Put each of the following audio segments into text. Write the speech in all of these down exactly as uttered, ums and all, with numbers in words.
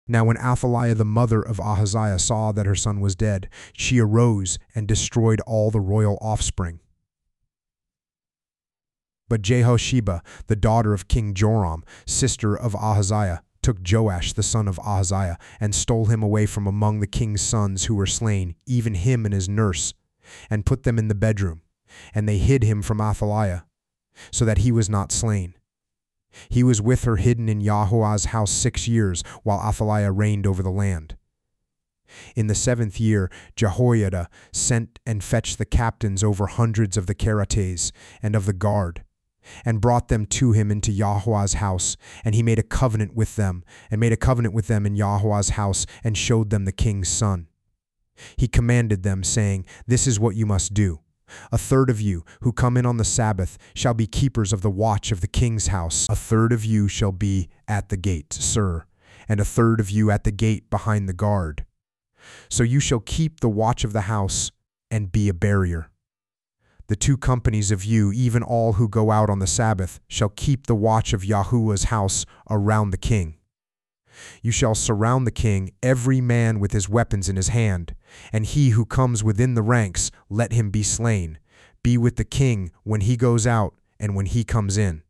Now when Athaliah the mother of Ahaziah saw that her son was dead, she arose and destroyed all the royal offspring. But Jehosheba, the daughter of King Joram, sister of Ahaziah, took Joash the son of Ahaziah, and stole him away from among the king's sons who were slain, even him and his nurse, and put them in the bedroom. And they hid him from Athaliah, so that he was not slain. He was with her hidden in Yahuwah's house six years, while Athaliah reigned over the land. In the seventh year, Jehoiada sent and fetched the captains over hundreds of the Keretes and of the guard, and brought them to him into Yahuwah's house. And he made a covenant with them, and made a covenant with them in Yahuwah's house, and showed them the king's son. He commanded them, saying, "This is what you must do. A third of you who come in on the Sabbath shall be keepers of the watch of the king's house. A third of you shall be at the gate, sir, and a third of you at the gate behind the guard. So you shall keep the watch of the house and be a barrier. The two companies of you, even all who go out on the Sabbath, shall keep the watch of Yahuwah's house around the king. You shall surround the king, every man with his weapons in his hand, and he who comes within the ranks, let him be slain. Be with the king when he goes out and when he comes in."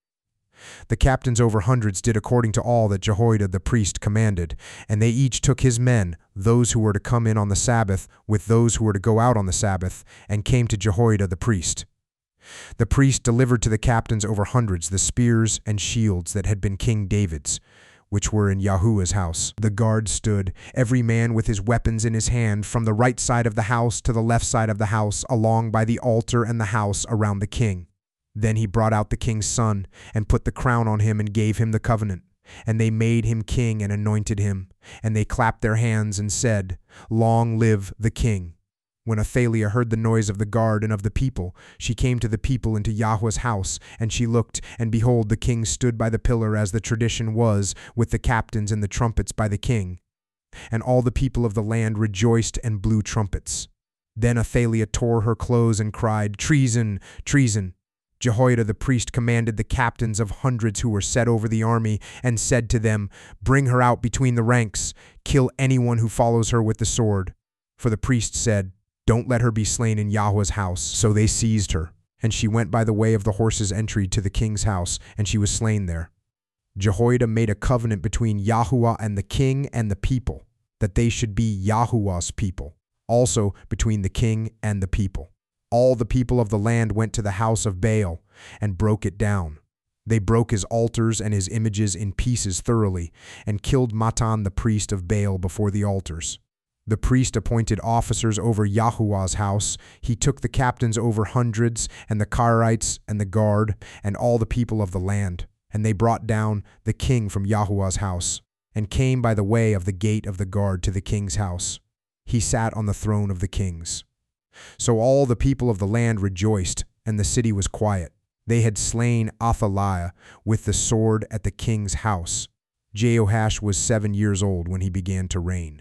The captains over hundreds did according to all that Jehoiada the priest commanded, and they each took his men, those who were to come in on the Sabbath with those who were to go out on the Sabbath, and came to Jehoiada the priest. The priest delivered to the captains over hundreds the spears and shields that had been King David's, which were in Yahuwah's house. The guard stood, every man with his weapons in his hand, from the right side of the house to the left side of the house, along by the altar and the house around the king. Then he brought out the king's son, and put the crown on him, and gave him the covenant. And they made him king and anointed him. And they clapped their hands and said, "Long live the king." When Athaliah heard the noise of the guard and of the people, she came to the people into Yahweh's house, and she looked, and behold, the king stood by the pillar as the tradition was, with the captains and the trumpets by the king. And all the people of the land rejoiced and blew trumpets. Then Athaliah tore her clothes and cried, "Treason! Treason!" Jehoiada the priest commanded the captains of hundreds who were set over the army, and said to them, "Bring her out between the ranks, kill anyone who follows her with the sword." For the priest said, "Don't let her be slain in Yahweh's house." So they seized her, and she went by the way of the horse's entry to the king's house, and she was slain there. Jehoiada made a covenant between Yahuwah and the king and the people, that they should be Yahuwah's people, also between the king and the people. All the people of the land went to the house of Baal and broke it down. They broke his altars and his images in pieces thoroughly, and killed Matan the priest of Baal before the altars. The priest appointed officers over Yahuwah's house. He took the captains over hundreds, and the Karites, and the guard, and all the people of the land. And they brought down the king from Yahuwah's house, and came by the way of the gate of the guard to the king's house. He sat on the throne of the kings. So all the people of the land rejoiced, and the city was quiet. They had slain Athaliah with the sword at the king's house. Jehoash was seven years old when he began to reign.